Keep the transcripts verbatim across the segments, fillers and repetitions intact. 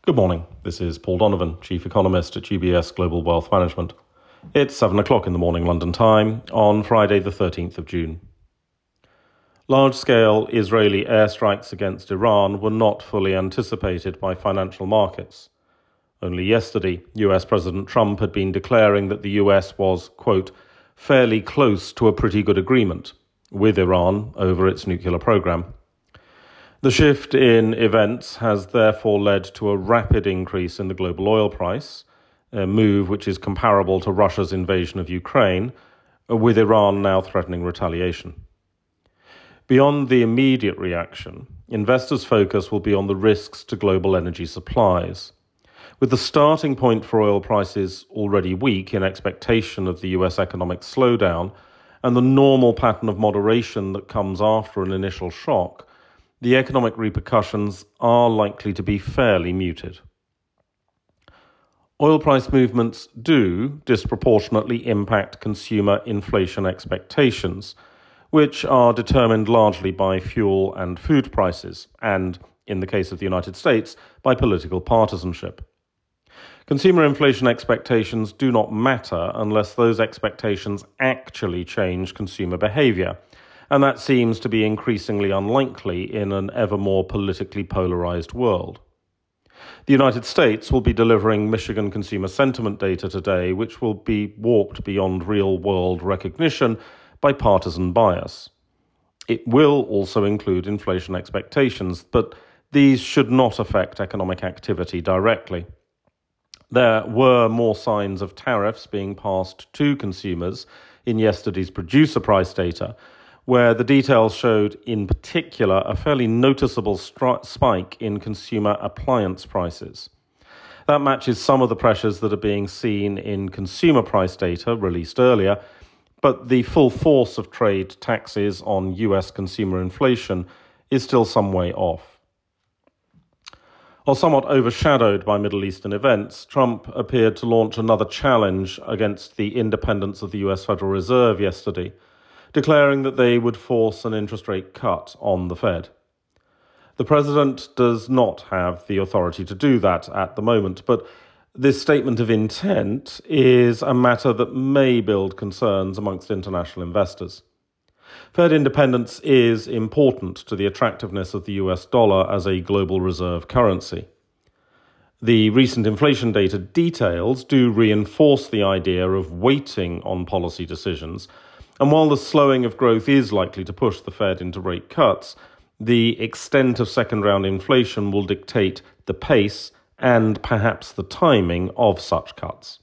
Good morning. This is Paul Donovan, Chief Economist at U B S Global Wealth Management. It's seven o'clock in the morning London time on Friday the thirteenth of June. Large-scale Israeli airstrikes against Iran were not fully anticipated by financial markets. Only yesterday, U S President Trump had been declaring that the U S was, quote, fairly close to a pretty good agreement with Iran over its nuclear program. The shift in events has therefore led to a rapid increase in the global oil price, a move which is comparable to Russia's invasion of Ukraine, with Iran now threatening retaliation. Beyond the immediate reaction, investors' focus will be on the risks to global energy supplies. With the starting point for oil prices already weak in expectation of the U S economic slowdown and the normal pattern of moderation that comes after an initial shock, the economic repercussions are likely to be fairly muted. Oil price movements do disproportionately impact consumer inflation expectations, which are determined largely by fuel and food prices, and, in the case of the United States, by political partisanship. Consumer inflation expectations do not matter unless those expectations actually change consumer behavior, and that seems to be increasingly unlikely in an ever more politically polarized world. The United States will be delivering Michigan consumer sentiment data today, which will be warped beyond real-world recognition by partisan bias. It will also include inflation expectations, but these should not affect economic activity directly. There were more signs of tariffs being passed to consumers in yesterday's producer price data, where the details showed, in particular, a fairly noticeable stri- spike in consumer appliance prices. That matches some of the pressures that are being seen in consumer price data released earlier, but the full force of trade taxes on U S consumer inflation is still some way off. While somewhat overshadowed by Middle Eastern events, Trump appeared to launch another challenge against the independence of the U S Federal Reserve yesterday, declaring that they would force an interest rate cut on the Fed. The president does not have the authority to do that at the moment, but this statement of intent is a matter that may build concerns amongst international investors. Fed independence is important to the attractiveness of the U S dollar as a global reserve currency. The recent inflation data details do reinforce the idea of waiting on policy decisions, and while the slowing of growth is likely to push the Fed into rate cuts, the extent of second-round inflation will dictate the pace and perhaps the timing of such cuts.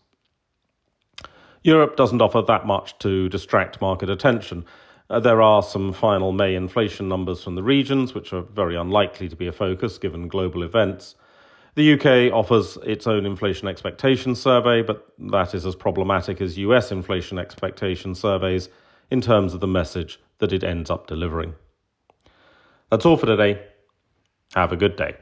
Europe doesn't offer that much to distract market attention. Uh, there are some final May inflation numbers from the regions, which are very unlikely to be a focus given global events. The U K offers its own inflation expectation survey, but that is as problematic as U S inflation expectation surveys in terms of the message that it ends up delivering. That's all for today. Have a good day.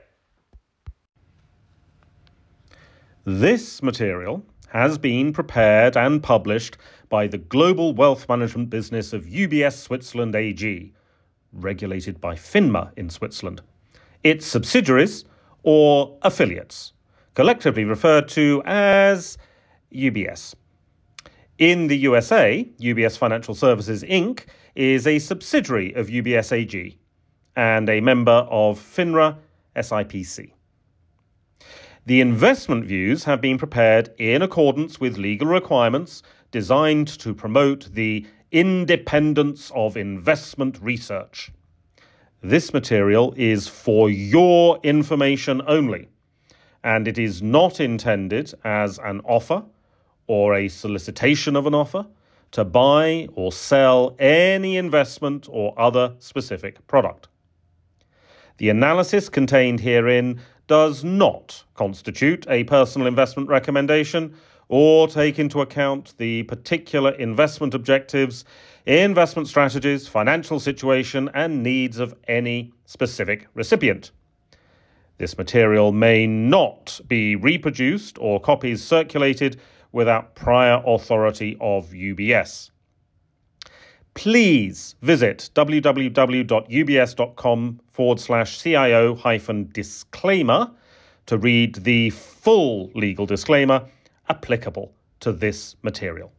This material has been prepared and published by the global wealth management business of U B S Switzerland A G, regulated by FINMA in Switzerland. Its subsidiaries or affiliates, collectively referred to as U B S. In the U S A, U B S Financial Services Incorporated is a subsidiary of U B S A G and a member of FINRA S I P C. The investment views have been prepared in accordance with legal requirements designed to promote the independence of investment research. This material is for your information only, and it is not intended as an offer or a solicitation of an offer to buy or sell any investment or other specific product. The analysis contained herein does not constitute a personal investment recommendation or take into account the particular investment objectives, investment strategies, financial situation, and needs of any specific recipient. This material may not be reproduced or copies circulated without prior authority of U B S. Please visit www.ubs.com forward slash CIO hyphen disclaimer to read the full legal disclaimer applicable to this material.